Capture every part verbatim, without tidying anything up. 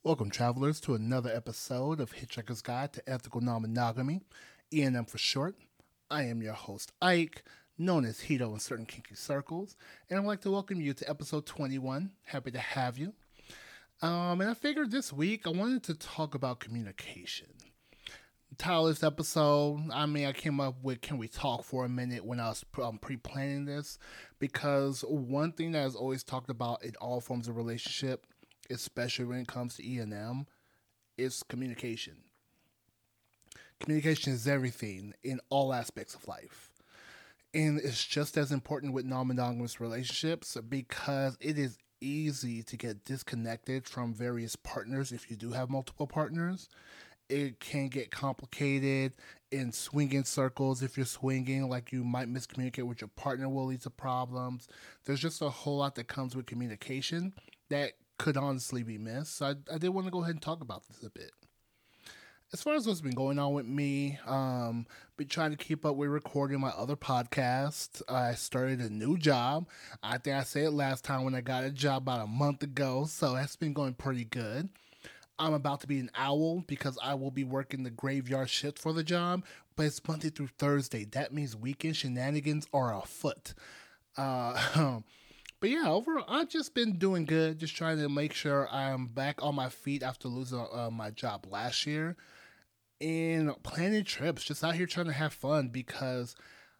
Welcome, travelers, to another episode of Hitchhiker's Guide to Ethical Non-Monogamy, E N M for short. I am your host, Ike, known as Hito in certain kinky circles, and I'd like to welcome you to episode twenty-one. Happy to have you. Um, and I figured this week I wanted to talk about communication. The title of this episode, I mean, I came up with Can We Talk for a Minute when I was um, pre-planning this, because one thing that is always talked about in all forms of relationship, especially when it comes to E and M, is communication. Communication is everything in all aspects of life. And it's just as important with non-monogamous relationships because it is easy to get disconnected from various partners if you do have multiple partners. It can get complicated in swinging circles. If you're swinging, like you might miscommunicate with your partner, will lead to problems. There's just a whole lot that comes with communication that could honestly be missed. So I, I did want to go ahead and talk about this a bit. As far as what's been going on with me, um, been trying to keep up with recording my other podcast. I started a new job. I think I said it last time when I got a job about a month ago, so that's been going pretty good. I'm about to be an owl because I will be working the graveyard shift for the job, but it's Monday through Thursday. That means weekend shenanigans are afoot. Uh, But yeah, overall, I've just been doing good. Just trying to make sure I'm back on my feet after losing uh, my job last year. And planning trips, just out here trying to have fun because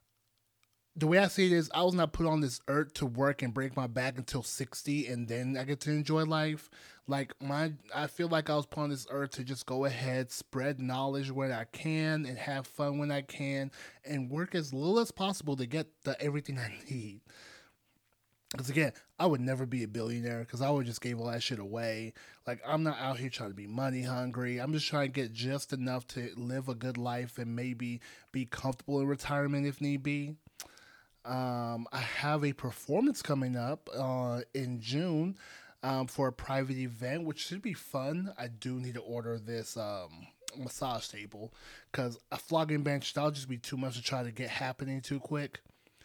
the way I see it is I was not put on this earth to work and break my back until sixty and then I get to enjoy life. Like my, I feel like I was put on this earth to just go ahead, spread knowledge where I can and have fun when I can and work as little as possible to get the everything I need. Because again, I would never be a billionaire because I would just give all that shit away. Like, I'm not out here trying to be money hungry. I'm just trying to get just enough to live a good life and maybe be comfortable in retirement if need be. Um, I have a performance coming up uh, in June um, for a private event, which should be fun. I do need to order this um, massage table because a flogging bench, that'll just be too much to try to get happening too quick.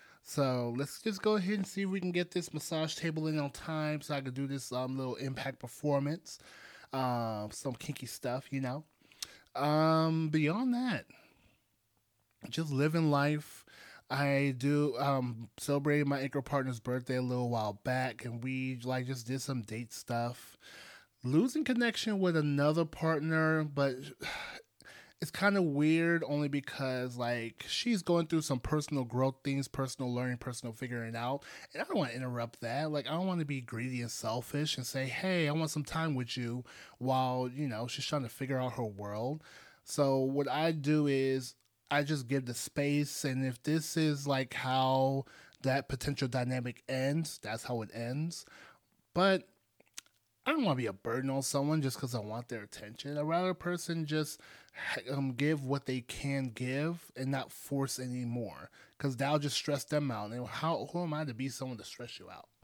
So let's just go ahead and see if we can get this massage table in on time so I can do this um, little impact performance. Um, some kinky stuff, you know. Um, beyond that, just living life. I do um, celebrated my anchor partner's birthday a little while back, and we like just did some date stuff. Losing connection with another partner, but it's kind of weird only because like she's going through some personal growth things, personal learning, personal figuring out, and I don't want to interrupt that. Like I don't want to be greedy and selfish and say, hey, I want some time with you while, you know, she's trying to figure out her world. So what I do is I just give the space, and if this is like how that potential dynamic ends, that's how it ends. But I don't want to be a burden on someone just because I want their attention. I'd rather a person just um, give what they can give and not force any more because that'll just stress them out. And how who am I to be someone to stress you out?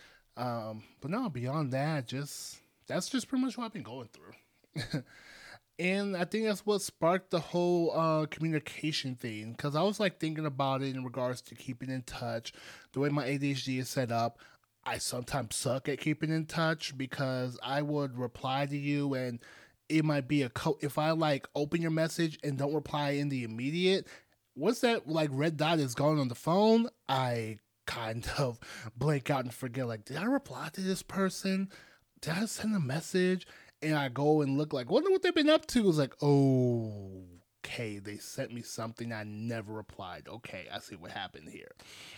Um, but no, beyond that, just that's just pretty much what I've been going through. And I think that's what sparked the whole uh, communication thing because I was like thinking about it in regards to keeping in touch, the way my A D H D is set up. I sometimes suck at keeping in touch because I would reply to you and it might be a co- if I like open your message and don't reply in the immediate, once that like red dot is gone on the phone, I kind of blank out and forget like, did I reply to this person? Did I send a message? And I go and look like, wonder what they've been up to. It's like, oh, okay, they sent me something I never replied. Okay, I see what happened here.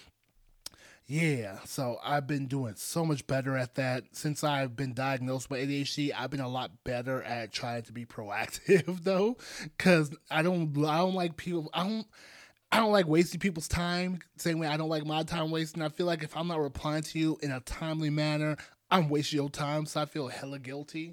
Yeah, so I've been doing so much better at that. Since I've been diagnosed with A D H D, I've been a lot better at trying to be proactive though, because I don't, I don't like people, I don't, I don't like wasting people's time. Same way I don't like my time wasting. I feel like if I'm not replying to you in a timely manner, I'm wasting your time, so I feel hella guilty.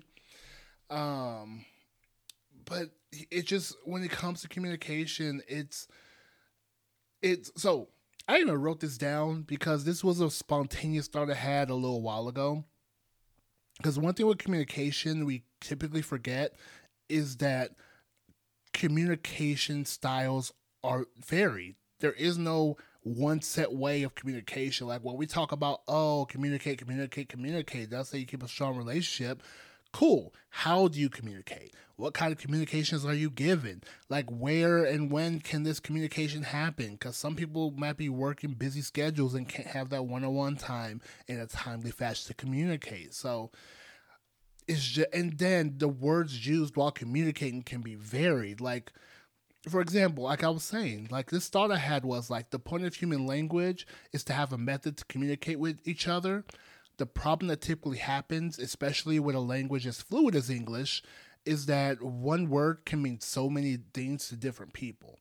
Um, but it just when it comes to communication, it's it's so. I even wrote this down because this was a spontaneous thought I had a little while ago. Because one thing with communication we typically forget is that communication styles are varied. There is no one set way of communication. Like when we talk about, oh, communicate, communicate, communicate, that's how you keep a strong relationship. Cool. How do you communicate? What kind of communications are you given? Like, where and when can this communication happen? Because some people might be working busy schedules and can't have that one-on-one time in a timely fashion to communicate. So it's just, and then the words used while communicating can be varied. Like, for example, like I was saying, like this thought I had was like the point of human language is to have a method to communicate with each other. The problem that typically happens, especially with a language as fluid as English, is that one word can mean so many things to different people.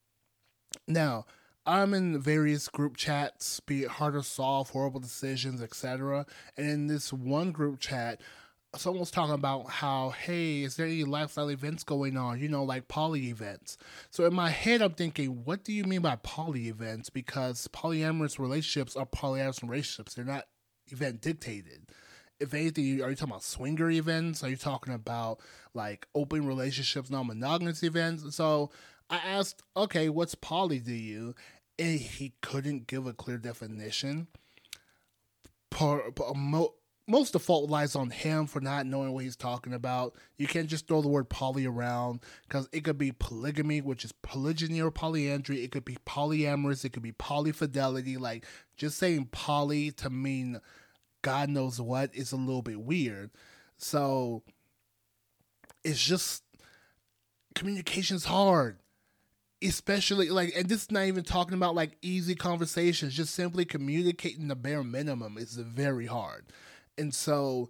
Now, I'm in various group chats, be it hard to solve, horrible decisions, et cetera. And in this one group chat, someone was talking about how, hey, is there any lifestyle events going on? You know, like poly events. So in my head, I'm thinking, what do you mean by poly events? Because polyamorous relationships are polyamorous relationships. They're not event dictated. If anything, are you talking about swinger events? Are you talking about like open relationships, non-monogamous events? So I asked, okay, what's poly to you? And he couldn't give a clear definition. Per, per, mo, most of the fault lies on him for not knowing what he's talking about. You can't just throw the word poly around because it could be polygamy, which is polygyny or polyandry. It could be polyamorous. It could be polyfidelity. Like, just saying poly to mean God knows what is a little bit weird. So it's just, communication's hard. Especially like, and this is not even talking about like easy conversations, just simply communicating the bare minimum is very hard. And so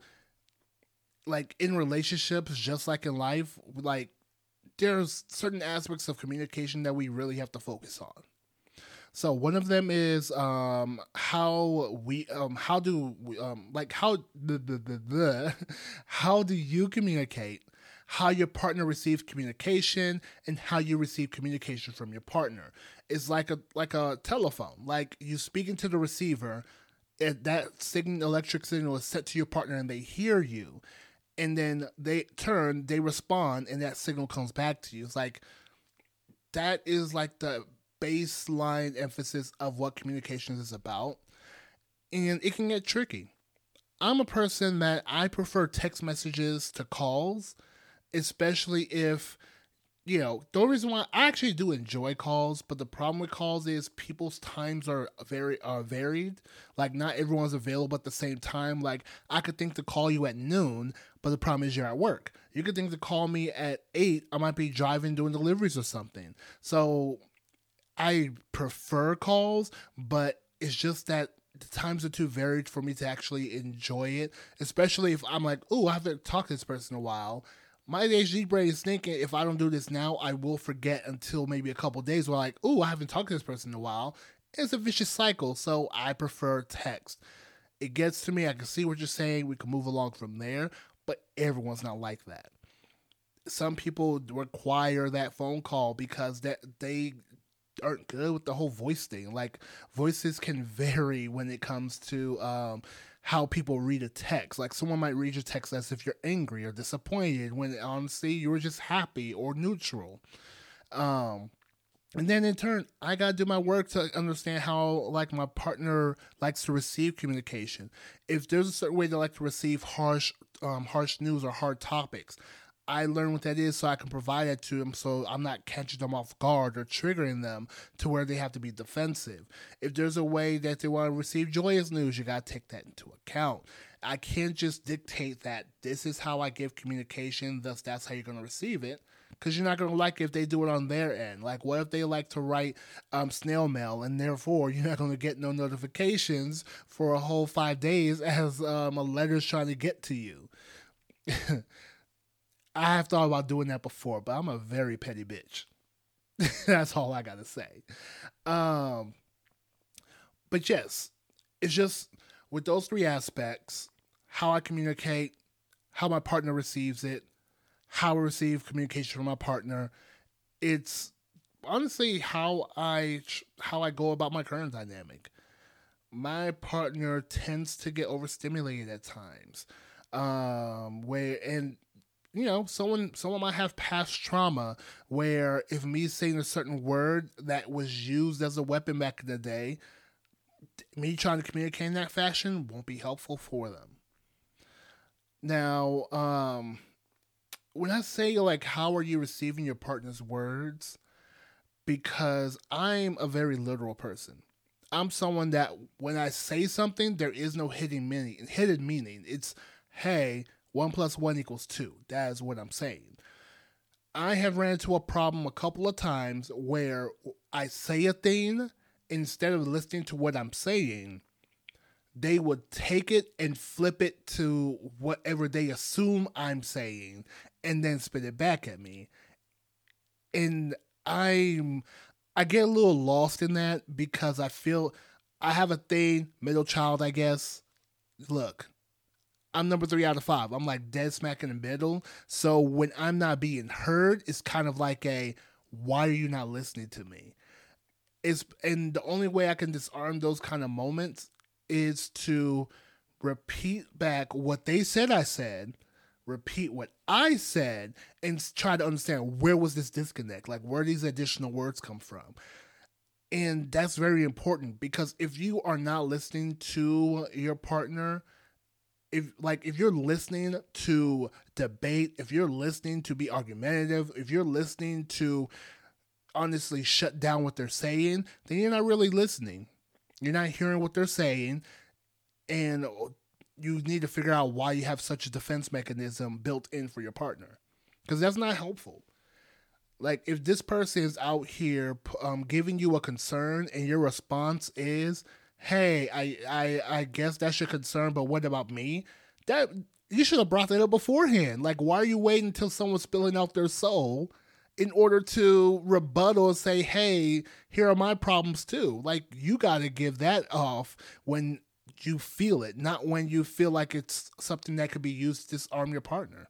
like in relationships, just like in life, like there's certain aspects of communication that we really have to focus on. So one of them is um, how we um, how do we, um, like how the, the, the, the how do you communicate, how your partner receives communication, and how you receive communication from your partner. It's like a like a telephone. Like you speaking to the receiver, and that signal, electric signal, is set to your partner, and they hear you, and then they turn, they respond, and that signal comes back to you. It's like that is like the baseline emphasis of what communications is about, and it can get tricky. I'm a person that I prefer text messages to calls, especially if, you know, the reason why I actually do enjoy calls, but the problem with calls is people's times are very are varied. Like not everyone's available at the same time. Like I could think to call you at noon, but the problem is you're at work. You could think to call me at eight, I might be driving doing deliveries or something. So I prefer calls, but it's just that the times are too varied for me to actually enjoy it, especially if I'm like, oh, I haven't talked to this person in a while. My A D H D brain is thinking if I don't do this now, I will forget until maybe a couple days where like, oh, I haven't talked to this person in a while. It's a vicious cycle, so I prefer text. It gets to me, I can see what you're saying, we can move along from there, but everyone's not like that. Some people require that phone call because that they aren't good with the whole voice thing. Like voices can vary when it comes to um, how people read a text. Like someone might read your text as if you're angry or disappointed when honestly you were just happy or neutral. Um, and then in turn, I gotta do my work to understand how like my partner likes to receive communication. If there's a certain way they like to receive harsh, um, harsh news or hard topics, I learn what that is so I can provide that to them so I'm not catching them off guard or triggering them to where they have to be defensive. If there's a way that they want to receive joyous news, you got to take that into account. I can't just dictate that this is how I give communication, thus that's how you're going to receive it, because you're not going to like it if they do it on their end. Like, what if they like to write um, snail mail, and therefore you're not going to get no notifications for a whole five days as um, a letter's trying to get to you? I have thought about doing that before, but I'm a very petty bitch. That's all I gotta say. Um, but yes, it's just with those three aspects, how I communicate, how my partner receives it, how I receive communication from my partner. It's honestly how I how I go about my current dynamic. My partner tends to get overstimulated at times, um, where and you know, someone someone might have past trauma where if me saying a certain word that was used as a weapon back in the day, me trying to communicate in that fashion won't be helpful for them. Now, um, when I say like, how are you receiving your partner's words? Because I'm a very literal person. I'm someone that when I say something, there is no hidden meaning. Hidden meaning. It's, hey, one plus one equals two. That is what I'm saying. I have ran into a problem a couple of times where I say a thing instead of listening to what I'm saying. They would take it and flip it to whatever they assume I'm saying and then spit it back at me. And I'm I get a little lost in that because I feel I have a thing, middle child, I guess. Look, I'm number three out of five. I'm like dead smack in the middle. So when I'm not being heard, it's kind of like a, why are you not listening to me? It's and the only way I can disarm those kind of moments is to repeat back what they said I said, repeat what I said, and try to understand where was this disconnect? Like, where these additional words come from? And that's very important because if you are not listening to your partner, if like if you're listening to debate, if you're listening to be argumentative, if you're listening to honestly shut down what they're saying, then you're not really listening. You're not hearing what they're saying, and you need to figure out why you have such a defense mechanism built in for your partner, because that's not helpful. Like, if this person is out here um, giving you a concern and your response is, hey, I, I I guess that's your concern, but what about me? That you should have brought that up beforehand. Like, why are you waiting until someone's spilling out their soul in order to rebuttal and say, hey, here are my problems too? Like, you got to give that off when you feel it, not when you feel like it's something that could be used to disarm your partner.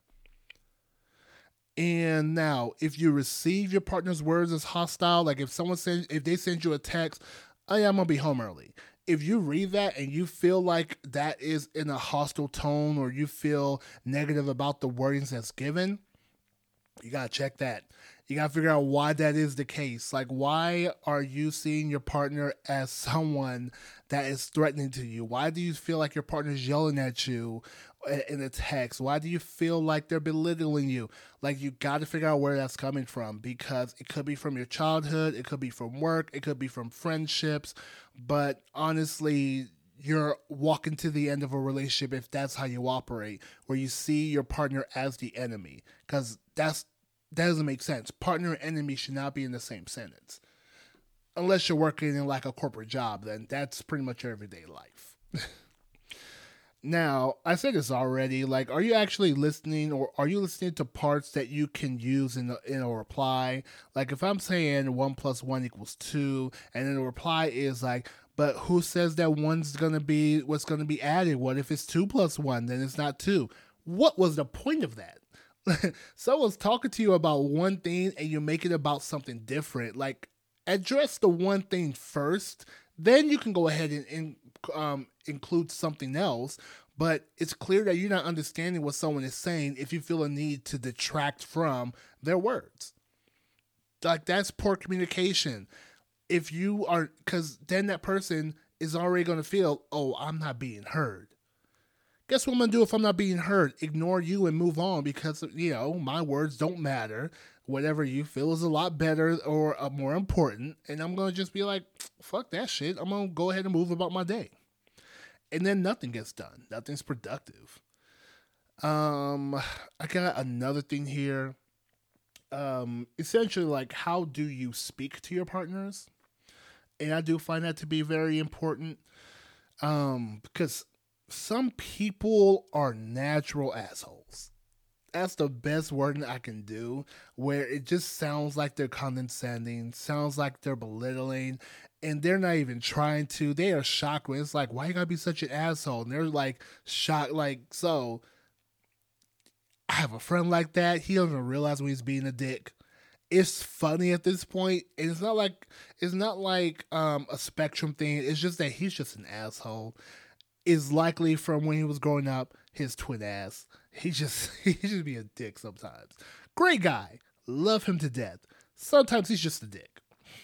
And now, if you receive your partner's words as hostile, like if someone sends, if they send you a text, oh yeah, I'm gonna be home early. If you read that and you feel like that is in a hostile tone, or you feel negative about the wordings that's given, you gotta check that. You gotta figure out why that is the case. Like, why are you seeing your partner as someone that is threatening to you? Why do you feel like your partner's yelling at you in a text? Why do you feel like they're belittling you? Like, you got to figure out where that's coming from, because it could be from your childhood, it could be from work, it could be from friendships, but honestly, you're walking to the end of a relationship if that's how you operate, where you see your partner as the enemy, because that's that doesn't make sense. Partner and enemy should not be in the same sentence. Unless you're working in like a corporate job, then that's pretty much your everyday life. Now, I said this already, like, are you actually listening, or are you listening to parts that you can use in a, in a reply? Like, if I'm saying one plus one equals two, and then the reply is like, but who says that one's going to be what's going to be added? What if it's two plus one? Then it's not two. What was the point of that? Someone's talking to you about one thing and you make it about something different. Like, address the one thing first, then you can go ahead and, and um, include something else. But it's clear that you're not understanding what someone is saying if you feel a need to detract from their words. Like, that's poor communication. If you are, because then that person is already going to feel, oh, I'm not being heard. Guess what I'm going to do if I'm not being heard? Ignore you and move on, because, you know, my words don't matter. Whatever you feel is a lot better or uh, more important. And I'm going to just be like, fuck that shit. I'm going to go ahead and move about my day. And then nothing gets done. Nothing's productive. Um, I got another thing here. Um, essentially, like, how do you speak to your partners? And I do find that to be very important. Um, because some people are natural assholes. That's the best wording I can do, where it just sounds like they're condescending, sounds like they're belittling, and they're not even trying to. They are shocked when it's like, why you gotta be such an asshole? And they're like shocked, like, so I have a friend like that. He doesn't even realize when he's being a dick. It's funny at this point, and it's not like it's not like um, a spectrum thing. It's just that he's just an asshole. Is likely from when he was growing up, his twin ass. He just he just be a dick sometimes. Great guy, love him to death. Sometimes he's just a dick,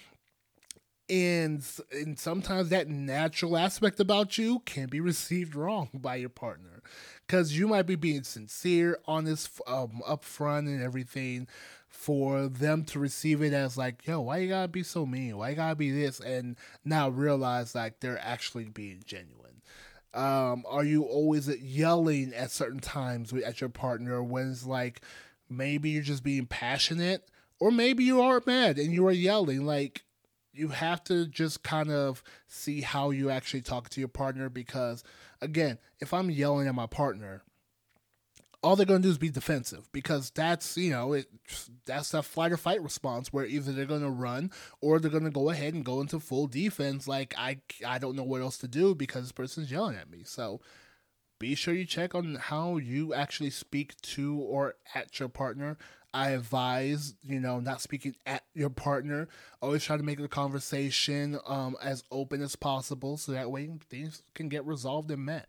and and sometimes that natural aspect about you can be received wrong by your partner, because you might be being sincere, honest, um, upfront and everything, for them to receive it as like, yo, why you gotta be so mean? Why you gotta be this? And now realize like they're actually being genuine. Um, are you always yelling at certain times at your partner when it's like maybe you're just being passionate, or maybe you are mad and you are yelling? Like, you have to just kind of see how you actually talk to your partner, because again, if I'm yelling at my partner, all they're going to do is be defensive, because that's, you know, it, that's that flight or fight response where either they're going to run or they're going to go ahead and go into full defense. Like, I, I don't know what else to do because this person's yelling at me. So be sure you check on how you actually speak to or at your partner. I advise, you know, not speaking at your partner. Always try to make the conversation um, as open as possible, so that way things can get resolved and met.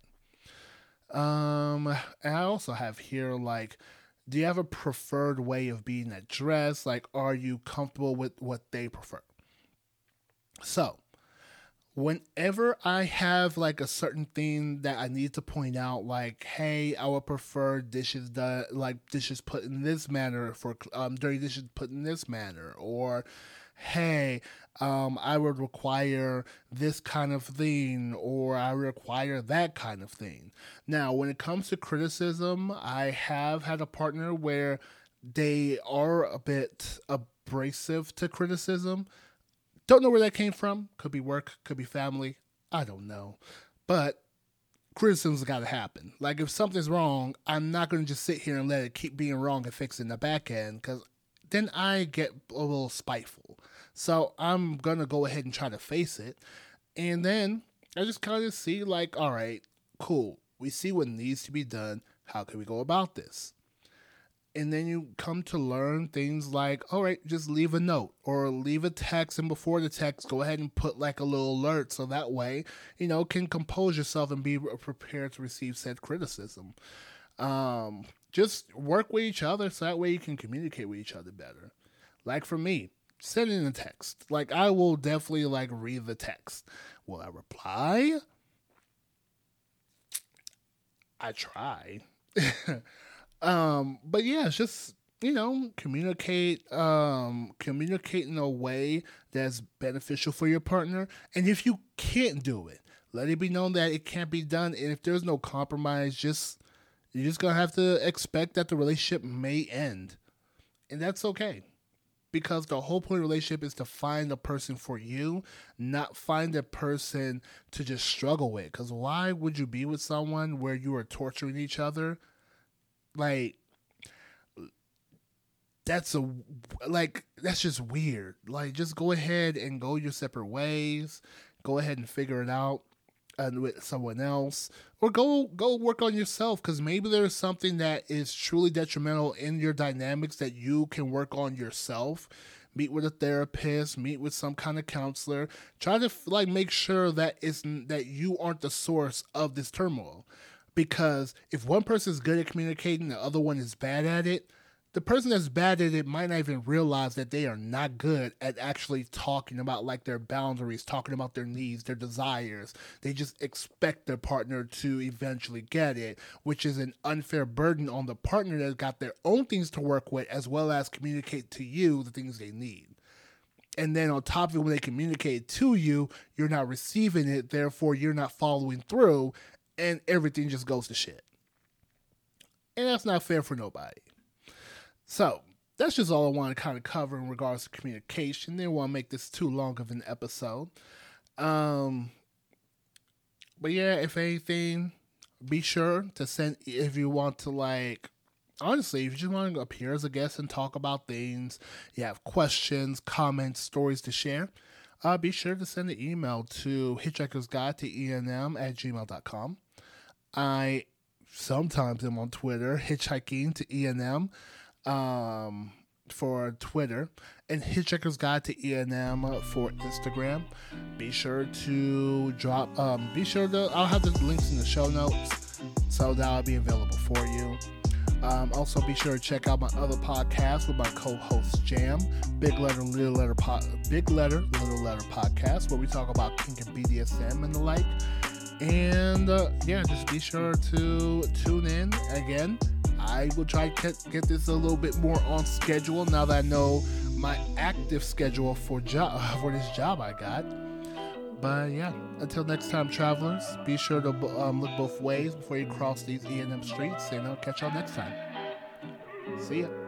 Um, and I also have here, like, do you have a preferred way of being addressed? Like, are you comfortable with what they prefer? So, whenever I have like a certain thing that I need to point out, like, hey, I would prefer dishes done, like dishes put in this manner, for um, dirty dishes put in this manner, or hey, um, I would require this kind of thing, or I require that kind of thing. Now, when it comes to criticism, I have had a partner where they are a bit abrasive to criticism. Don't know where that came from. Could be work, could be family. I don't know. But criticism's got to happen. Like, if something's wrong, I'm not going to just sit here and let it keep being wrong and fix it in the back end, because then I get a little spiteful. So I'm going to go ahead and try to face it. And then I just kind of see like, all right, cool. We see what needs to be done. How can we go about this? And then you come to learn things like, all right, just leave a note or leave a text. And before the text, go ahead and put like a little alert. So that way, you know, can compose yourself and be prepared to receive said criticism. Um, just work with each other so that way you can communicate with each other better. Like for me, send in a text. Like, I will definitely like read the text. Will I reply? I try. um, but yeah, it's just, you know, communicate, um, communicate in a way that's beneficial for your partner. And if you can't do it, let it be known that it can't be done. And if there's no compromise, just, you're just going to have to expect that the relationship may end. And that's okay. Because the whole point of a relationship is to find a person for you, not find a person to just struggle with. Because why would you be with someone where you are torturing each other? Like, that's a, like, that's just weird. Like, just go ahead and go your separate ways. Go ahead and figure it out and with someone else, or go go work on yourself, because maybe there's something that is truly detrimental in your dynamics that you can work on yourself. Meet with a therapist, meet with some kind of counselor. Try to like make sure that it's that you aren't the source of this turmoil. Because if one person is good at communicating, the other one is bad at it, the person that's bad at it might not even realize that they are not good at actually talking about like their boundaries, talking about their needs, their desires. They just expect their partner to eventually get it, which is an unfair burden on the partner that's got their own things to work with, as well as communicate to you the things they need. And then on top of it, when they communicate to you, you're not receiving it, therefore you're not following through, and everything just goes to shit. And that's not fair for nobody. So, that's just all I want to kind of cover in regards to communication. Didn't want to make this too long of an episode. Um, but yeah, if anything, be sure to send, if you want to like, honestly, if you just want to appear as a guest and talk about things, you have questions, comments, stories to share, uh, be sure to send an email to hitchhiker's guide to E N M at gmail dot com. I sometimes am on Twitter, hitchhiking to E N M. Um, for Twitter, and Hitchhiker's Guide to E N M for Instagram. Be sure to drop, um, be sure to, I'll have the links in the show notes, so that'll be available for you. Um, also be sure to check out my other podcast with my co-host Jam, Big Letter, Little Letter, po- Big Letter, Little Letter Podcast, where we talk about kink and B D S M and the like. And uh, yeah, just be sure to tune in again. I will try to get, get this a little bit more on schedule now that I know my active schedule for job for this job I got. But yeah, until next time, travelers, be sure to um, look both ways before you cross these E and M streets, and I'll catch y'all next time. See ya.